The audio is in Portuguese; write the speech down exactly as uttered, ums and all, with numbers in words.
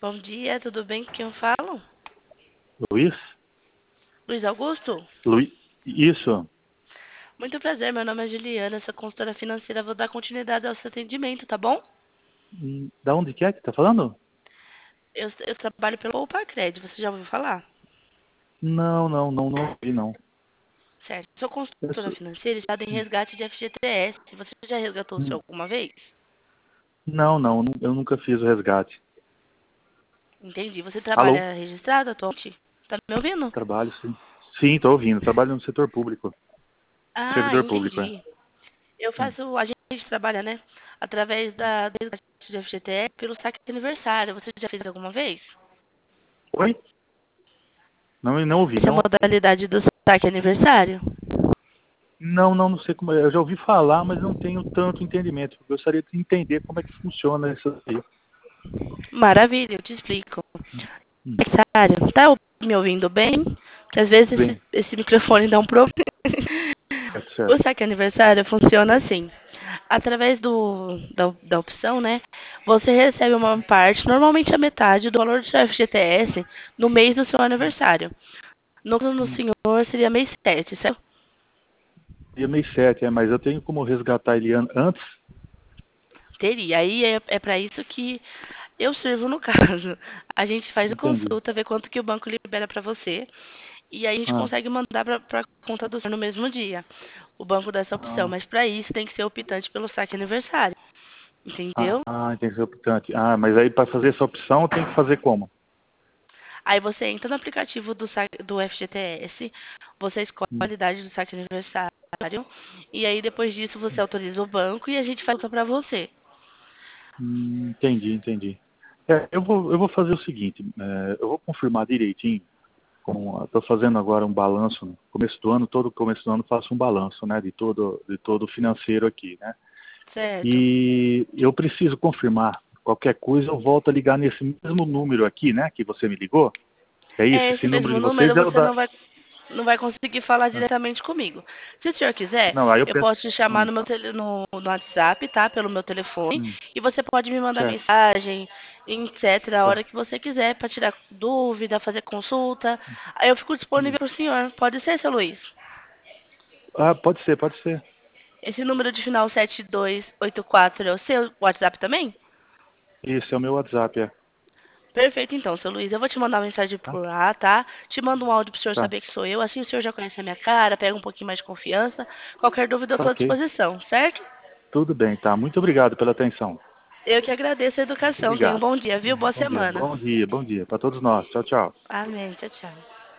Bom dia, tudo bem? Com quem eu falo? Luiz? Luiz Augusto? Luiz? Isso. Muito prazer, meu nome é Juliana, sou consultora financeira, vou dar continuidade ao seu atendimento, tá bom? Hum, Da onde que é que tá falando? Eu, eu trabalho pelo Pouparcred, você já ouviu falar? Não, não, não, não ouvi, não. Certo. Sou Eu consultora sou- financeira e está em resgate de F G T S. Você já resgatou o seu hum, alguma vez? Não, não, nu- eu nunca fiz o resgate. Entendi. Você Alô? trabalha registrado atualmente? Tá me ouvindo? Trabalho, sim. Sim, tô ouvindo. Trabalho no setor público. Ah, Servidor público, é. entendi. Eu Hum. faço, a gente trabalha, né? Através da, do resgate de F G T S pelo saque de aniversário. Você já fez alguma vez? Oi? Não, não ouvi, Essa é a não. modalidade do saque aniversário? Não, não, não sei como é. Eu já ouvi falar, mas não tenho tanto entendimento. Eu gostaria de entender como é que funciona isso aí. Maravilha, eu te explico. Hum. Aniversário, tá me ouvindo bem? Porque às vezes esse, Bem, esse microfone dá um problema. certo, O certo. saque aniversário funciona assim. Através do, da, da opção, né? Você recebe uma parte, normalmente a metade do valor do seu F G T S no mês do seu aniversário. No caso no Hum. senhor seria mês sete, certo? Dia mês sete, é, mas eu tenho como resgatar ele an- antes? Teria. Aí é, é para isso que eu sirvo no caso. A gente faz a Entendi. consulta, vê quanto que o banco libera para você. E aí a gente Ah, consegue mandar para a conta do senhor no mesmo dia. O banco dá essa opção. ah. Mas para isso tem que ser optante pelo saque aniversário. Entendeu? Ah, tem que ser optante. Ah, mas aí para fazer essa opção tem que fazer como? Aí você entra no aplicativo do, sa- do F G T S, você escolhe a Hum, qualidade do saque aniversário. E aí depois disso você autoriza o banco e a gente faz para você. hum, entendi, entendi. É, eu vou, eu vou fazer o seguinte, é, eu vou confirmar direitinho. Estou fazendo agora um balanço, no começo do ano, todo começo do ano faço um balanço, né, de todo, de todo o financeiro aqui, né? Certo? E eu preciso confirmar. Qualquer coisa eu volto a ligar nesse mesmo número aqui, né, que você me ligou. É isso? É Esse esse número mesmo de vocês número, é o você da... não vai não vai conseguir falar Ah, diretamente comigo. Se o senhor quiser, não, aí eu eu penso... posso te chamar Hum, no meu tele, no, no WhatsApp, tá? Pelo meu telefone. hum, E você pode me mandar certo, mensagem, etcétera, a tá. hora que você quiser, para tirar dúvida, fazer consulta. Aí eu fico Hum. disponível para o senhor. Pode ser, seu Luiz? Ah, pode ser, pode ser. Esse número de final sete dois oito quatro é o seu WhatsApp também? Esse é o meu WhatsApp, é. Perfeito, então, seu Luiz. Eu vou te mandar uma mensagem Tá? por lá, tá? Te mando um áudio pro senhor Tá. saber que sou eu. Assim o senhor já conhece a minha cara, pega um pouquinho mais de confiança. Qualquer dúvida eu Tá estou à ok. disposição, certo? Tudo bem, tá. Muito obrigado pela atenção. Eu que agradeço a educação. Tenha um Obrigado. bom dia, viu? Boa Bom dia. semana. Bom dia, bom dia para todos nós. Tchau, tchau. Amém. Tchau, tchau.